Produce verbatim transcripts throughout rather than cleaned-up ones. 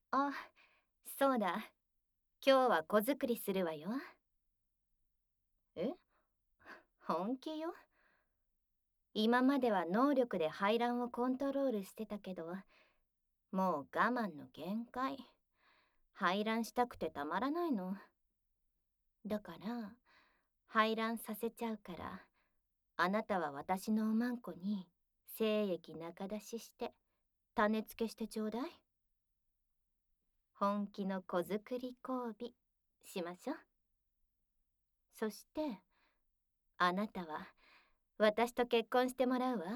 あ、そうだ。今日は子作りするわよ。え、本気よ。今までは能力で排卵をコントロールしてたけど、もう我慢の限界。排卵したくてたまらないの。だから、排卵させちゃうから、あなたは私のおまんこに精液中出しして種付けしてちょうだい。本気の子作り交尾しましょう。そしてあなたは私と結婚してもらうわ。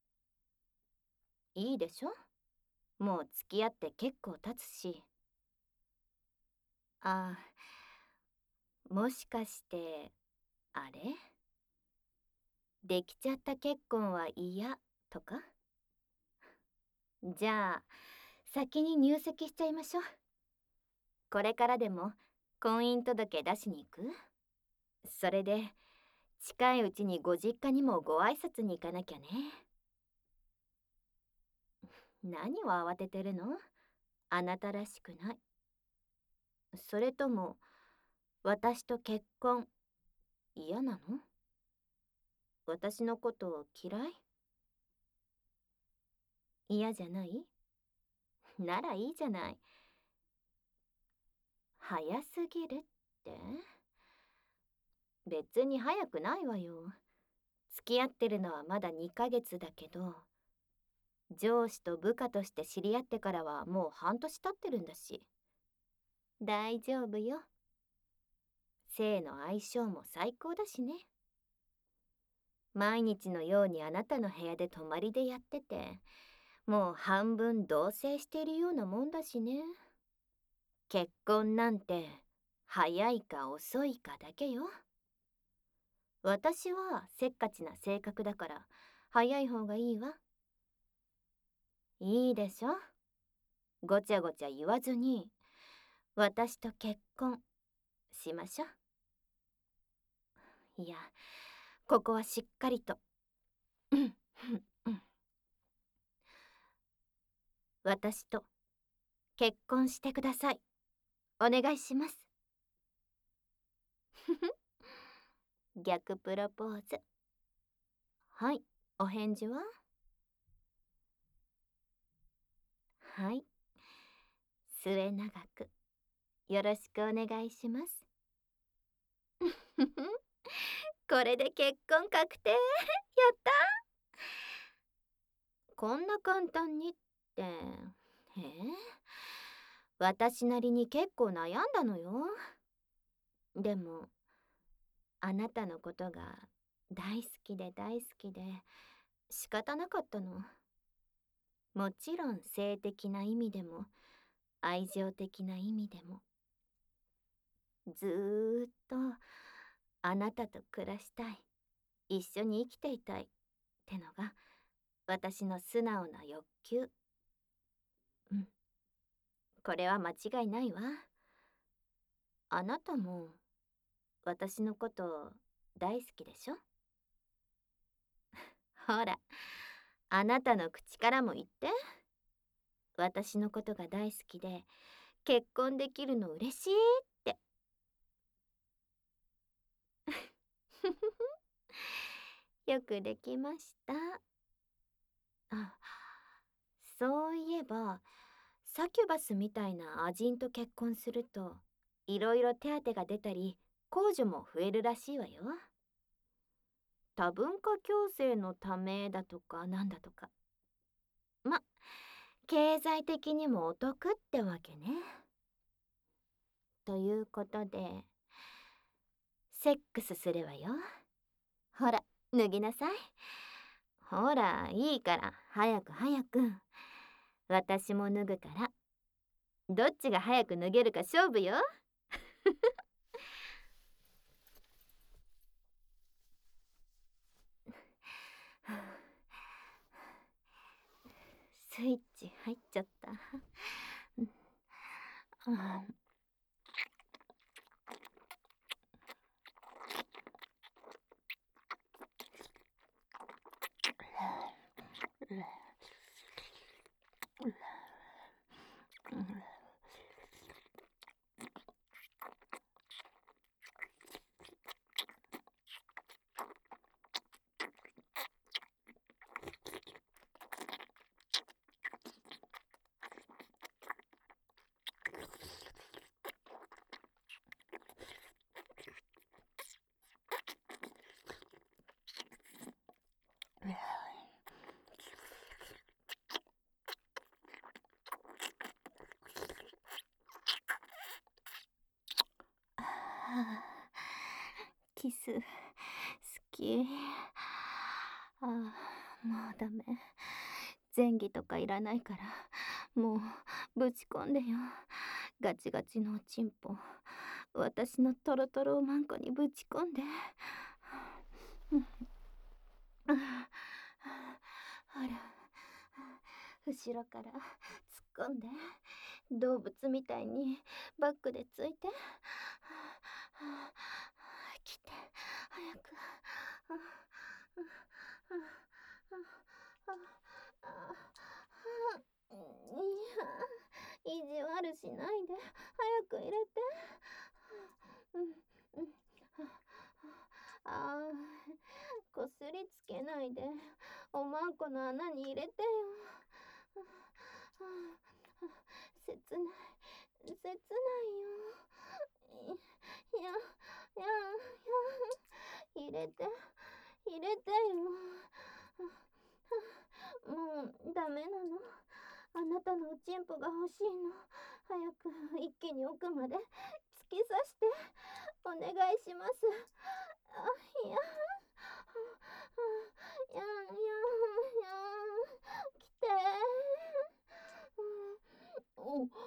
いいでしょ？もう付き合って結構経つし。ああ、もしかしてあれ？できちゃった結婚は嫌とか？じゃあ先に入籍しちゃいましょう。これからでも婚姻届出しに行く？それで近いうちにご実家にもご挨拶に行かなきゃね。何を慌ててるの？あなたらしくない。それとも私と結婚嫌なの？私のこと嫌い？嫌じゃない？ならいいじゃない。早すぎるって？別に早くないわよ。付き合ってるのはまだにかげつだけど、上司と部下として知り合ってからはもう半年経ってるんだし。大丈夫よ。性の相性も最高だしね。毎日のようにあなたの部屋で泊まりでやってて、もう半分同棲しているようなもんだしね。結婚なんて早いか遅いかだけよ。私はせっかちな性格だから早い方がいいわ。いいでしょ？ごちゃごちゃ言わずに私と結婚しましょう。いや、ここはしっかりと私と結婚してください。お願いします。逆プロポーズ。はい、お返事は？はい、末永くよろしくお願いします。これで結婚確定。やった。こんな簡単にって。へえ、私なりに結構悩んだのよ。でもあなたのことが大好きで大好きで仕方なかったの。もちろん性的な意味でも愛情的な意味でもずーっとあなたと暮らしたい、一緒に生きていたいってのが私の素直な欲求。うん、これは間違いないわ。あなたも私のこと大好きでしょ？ほら、あなたの口からも言って。私のことが大好きで結婚できるの嬉しいって。よくできました。あ、そういえばサキュバスみたいなアジンと結婚するといろいろ手当が出たり控除も増えるらしいわよ。多文化共生のためだとかなんだとか。ま、経済的にもお得ってわけね。ということでセックスするわよ。ほら、脱ぎなさい。ほら、いいから早く早く。私も脱ぐから。どっちが早く脱げるか勝負よ。スイッチ入っちゃった。 キス好き。ああ、もうダメ。前儀とかいらないから、もうぶち込んでよ。ガチガチのおちんぽ、私のトロトロおまんこにぶち込んで。うん、あほら、後ろから突っ込んで、動物みたいにバックでついて。来て、早く。意地悪しないで、早く入れて。うん、うん、ああ、こすりつけないで、おまんこの穴に入れてよ。切ない、切ないよ。いや、いや、いや、入れて、入れてよ。もうダメなの。あなたのおちんぽが欲しいの。早く一気に奥まで突き刺してお願いします。あ、いや、いや、いや、いや、来て。お、お、お、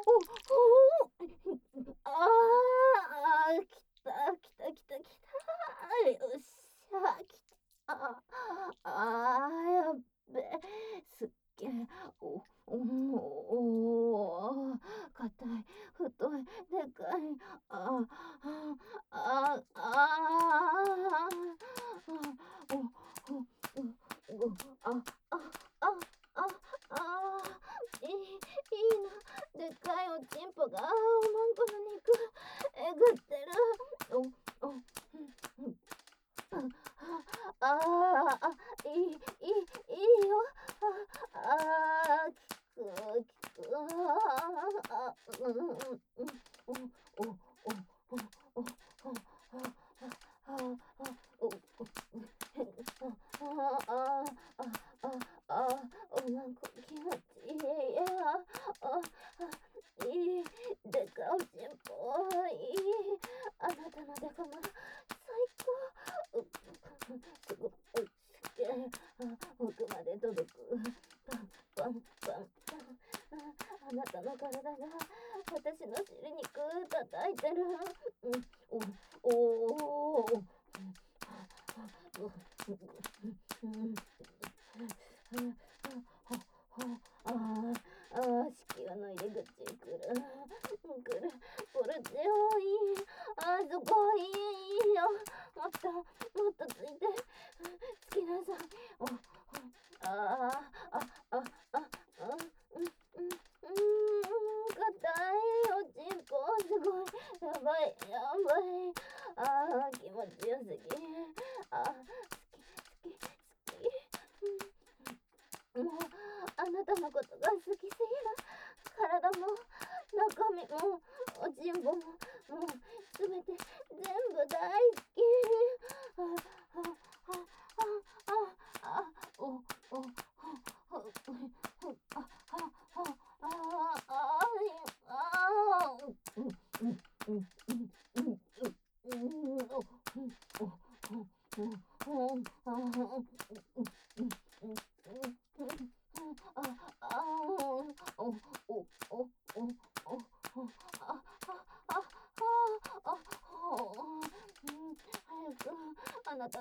ああ、来た、来た、来た、来た。よっしゃ、来た。ああ、やっべ。すっげえ。お、お、お、硬い、太い、でかい。ああ、ああ、ああ、お、お、お、あ、あ、あ、あ、あ、いい、いいな。でかいおちんぽがおまんこの肉えぐってる。お、お、うん、うん、ああ、あ、いい、いい、いいよ。ああ、効く、効く。ああ、うん、うん、うん、お、お、お、お、お、お、ああ、お、ああ、ああ、ああ、おまんこ気持ちいい。ああ、いい、でかおちんぽ、いい。あなたのデカも最高。うすごい、すげえ。奥まで届く。パンパンパンパン。あなたの体が私の尻肉叩いてる。うん、おおお。ああ、子宮の入り口くる。くる。これ強い。あそこいいよ。もっと、もっとついて。つきなさい。お、ああ、あ、あ、あ、あ、うん、うん、うん、硬いおちんぽ、すごい。やばい、やばい。ああ、気持ちよすぎ。ああ、好き、好き、好き。もう、あなたのことが好きすぎる。体も、中身も、おちんぽも、もう、すべて、全部大好き。あ、あ、あ、あ、あ、あ、お、お、お、お、あ、あ、あ、あ、あ、あ、うん、うん、うん、うん、うん、うん、うん、お、お、お、お、あ、うん、うん、うん、うん、あ、あ、お、お、お、お、お、あ、あ、あ、あ、あ、うん、早くあなた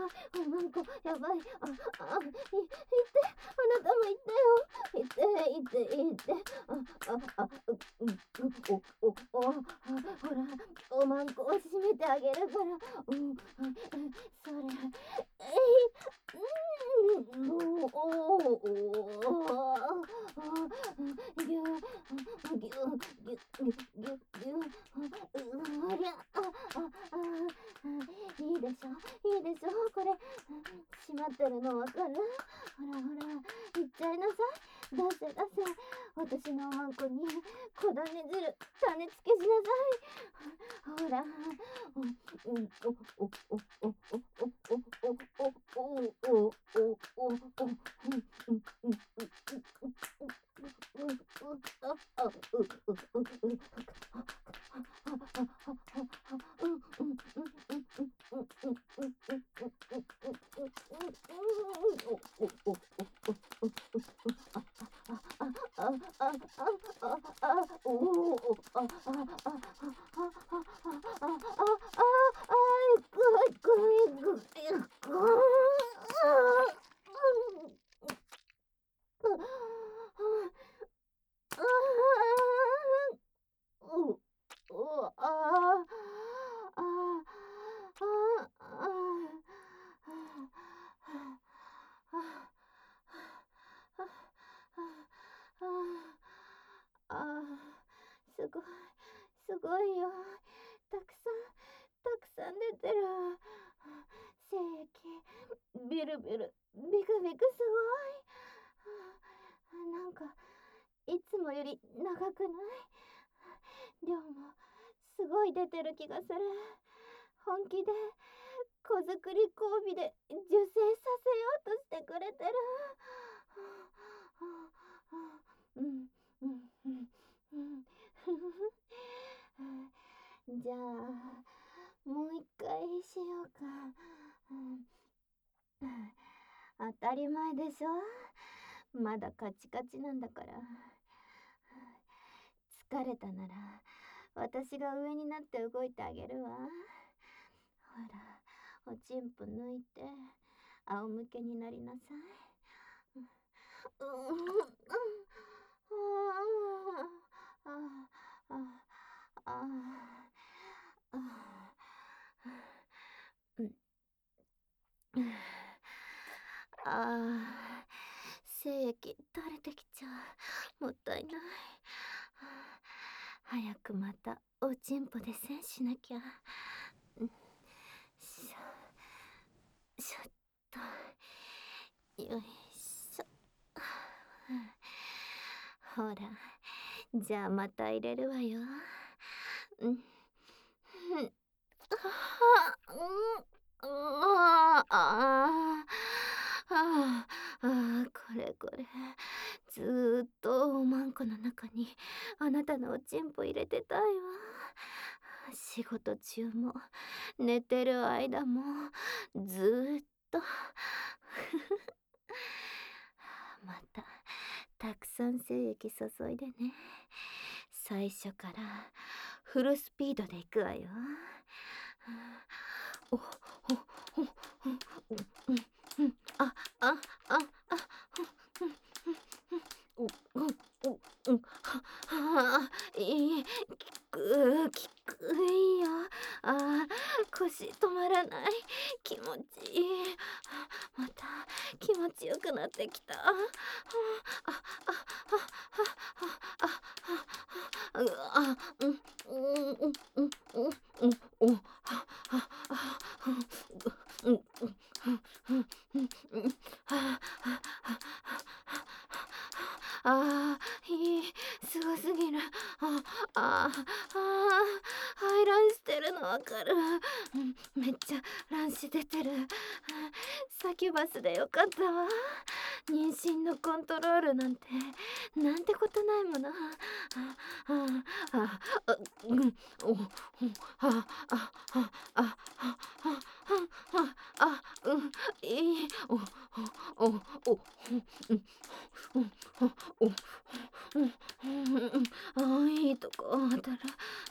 い、なんかやばい。あ、あ、い、いて、あなたもいてよ。いて、いて、いて。あ、あ、あ、う、うん、う、お、お、お、あ、ほら、おまんこを閉めてあげるから。うん、あ、それ、えい、うん、お、お、お、お、ぎゅ、ぎゅ、ぎゅ、ぎゅ、ぎゅ、ぎゅ、ぎゅ、うりゃ、あ、あ、あ、いいでしょ、いいでしょ、これ、閉まってるのわかる？ほらほら、いっちゃいなさい。出せ出せ。私のあんこに小種汁種付けしなさい。ほら。お、お、お、お、お、お、お、お、お、お、お、お、お、お、うん、うん、うん、すごい、すごいよ。たくさん、たくさん出てる。精液、ビルビル、ビクビクすごい。なんか、いつもより長くない？量も、すごい出てる気がする。本気で、子作り交尾で受精させようとしてくれてる。うん、うん、うん、うん。じゃあ、もう一回しようか。うん、当たり前でしょ。まだカチカチなんだから。疲れたなら、私が上になって動いてあげるわ。ほら、おちんぽ抜いて、仰向けになりなさい。うん、うん、ああ、ああ、ああ、うん、ああ、精液垂れてきちゃう。もったいない。早くまたおちんぽで栓しなきゃ。しょ、しょっと。よいしょ。ほら、じゃあまた入れるわよ。うん。ああ、うん、ああ、ああ、これこれ。ずーっとおまんこの中にあなたのおちんぽ入れてたいわ。仕事中も寝てる間もずーっと。またたくさん精液注いでね。最初からフルスピードでいくわよ。お、お、お、お、うん、うん、あ、あ、あ、あ、うん、うん、うん、は、は、いい、きく、きくいよ。あ、腰止まらない。気持ちいい。また気持ちよくなってきた。あ、あ、あ、あ、あ、あ、あ、うわ、うん、うん、うん、うん、うん、うん、うん、は、は、は、うん、うん、うん、うん、うん、うん、は、は、は、ああ、いい、すごすぎる。あ、あ、あ、排卵してるのわかる。うん、めっちゃ卵子出てる。サキュバスでよかったわ。妊娠のコントロールなんて、なんてことないもの。あ、あ、あ、あ、うん、お、あ、あ、あ、あ、あ、あ、あ、あ、うん、いい、お、お、お、お、うん、うん、お、お、うん、あ、いいとこあたら、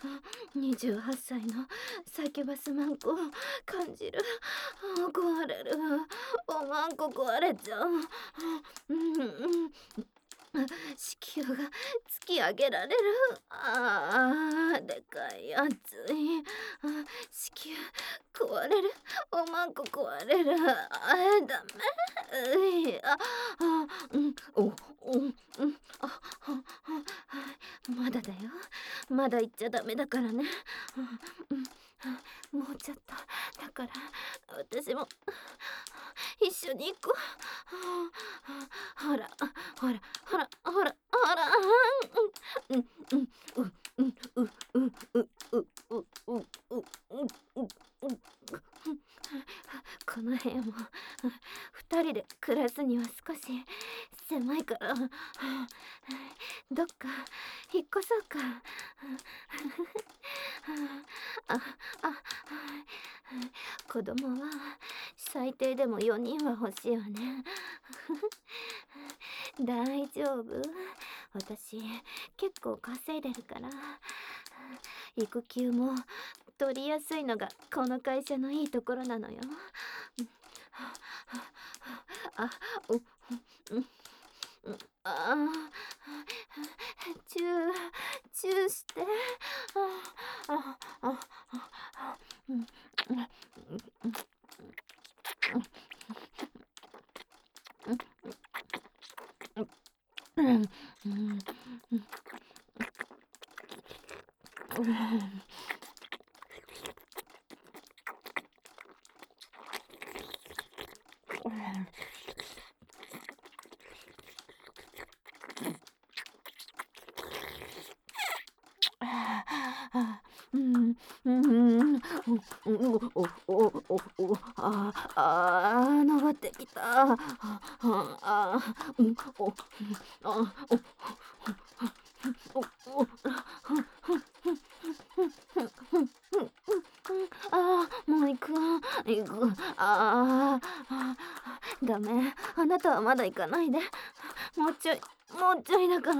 にじゅうはっさいのサキュバスマンコを感じる。壊れる。 おまんこ壊れちゃう。うんうん。子宮が突き上げられる。あー、でかいやつい。あ、子宮壊れる。おまんこ壊れる。あー、ダメ。うい、あ、あ、うん、お、お、うん、あ、は、は、まだだよ。まだ言っちゃダメだからね。うん、うん、もうちょっと。だから私も一緒に行こう。ほら、ほら、ほら、ほら、ほら、うん、うん、うん、うん、うん、うん、うん、うん、うん、うん、うん、うん、うん。この部屋も二人で暮らすには少し狭いから、どっか引っ越そうか。あ、あ、子供は最低でもよにんは欲しいわね。大丈夫。私結構稼いでるから。育休も取りやすいのがこの会社のいいところなのよ。あ、う、うん、うん、あー、チュー、チューして。あ、あ、あ、あ、うん、うん、うん、うん、うん。うん、うん、おおおおお、ああ、登ってきた。ああ、うん、お、あ、お、お、お、ああ、もう行く、行く。ああ、ダメ。あなたはまだ行かないで。もうちょい、もうちょいだから。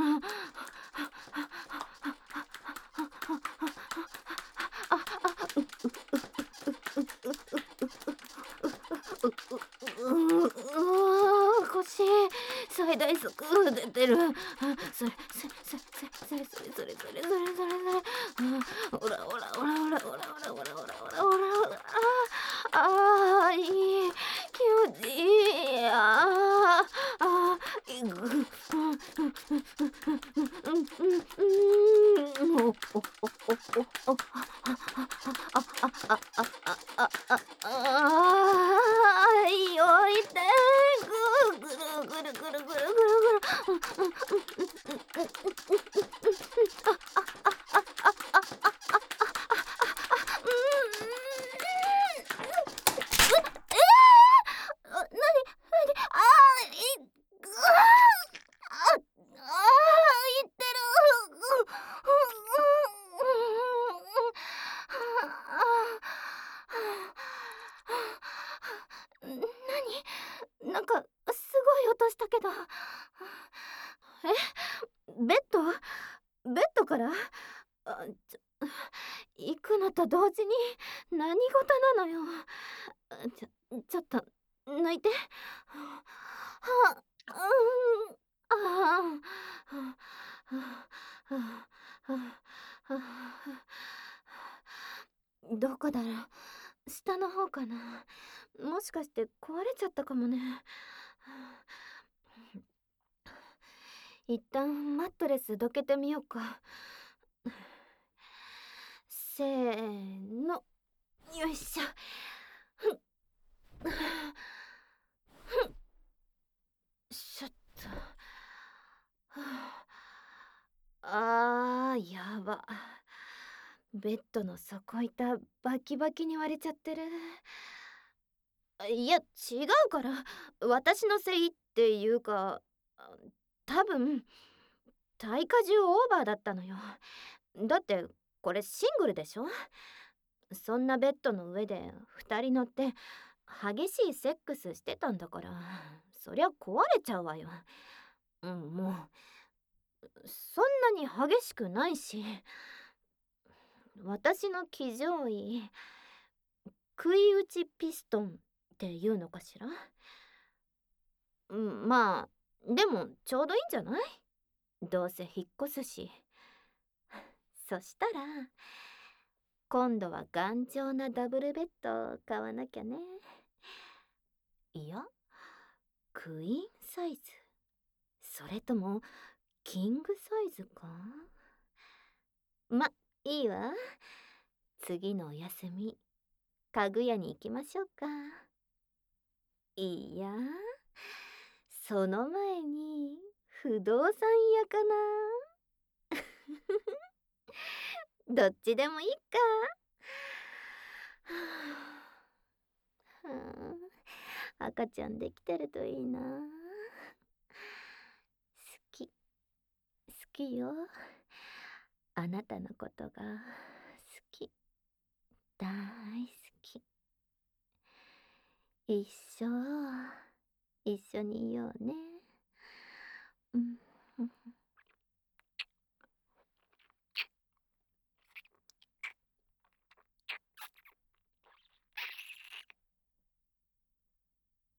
ううう腰最大速出てる。あ、それそれそれそれそれそれそれそれそれそれそれ。あ、ほらほらほらほらほらほらほらほらほらほらほら。ああ、いい、気持ちいい。ああ、ああ、いぐ、うん、うん、うん、うん、おおおおおお、ああああああああああ、よいて、ぐるぐるぐるぐるぐるぐるぐる。あ、なになに、あー、いぐああ、ああ、いってる。なに、なんかすごい音したけど。え、ベッドベッドから、あ、ちょ、行くのと同時に何事なのよ。ちょ、ちょっと抜いて。はあ、うん、ああ、どこだろう。下の方かな。もしかして壊れちゃったかもね。一旦マットレスどけてみようか。せーの、よいしょ。ふん、ふん、しょっと。はあ、あー、やば。ベッドの底板バキバキに割れちゃってる。いや、違うから。私のせいっていうか、多分耐荷重オーバーだったのよ。だってこれシングルでしょ。そんなベッドの上でふたり乗って激しいセックスしてたんだから、そりゃ壊れちゃうわよ。うん、もうそんなに激しくないし。私の騎乗位、食い打ちピストンっっていうのかしら。うん、まあ、でもちょうどいいんじゃない？どうせ引っ越すし。そしたら、今度は頑丈なダブルベッドを買わなきゃね。いや、クイーンサイズ。それとも、キングサイズか？ま、いいわ。次のお休み、家具屋に行きましょうか。いや、その前に、不動産屋かな。どっちでもいいか。はあ、赤ちゃんできてるといいな。好き、好きよ。あなたのことが好き。大好き。一生、一緒にいようね。うん。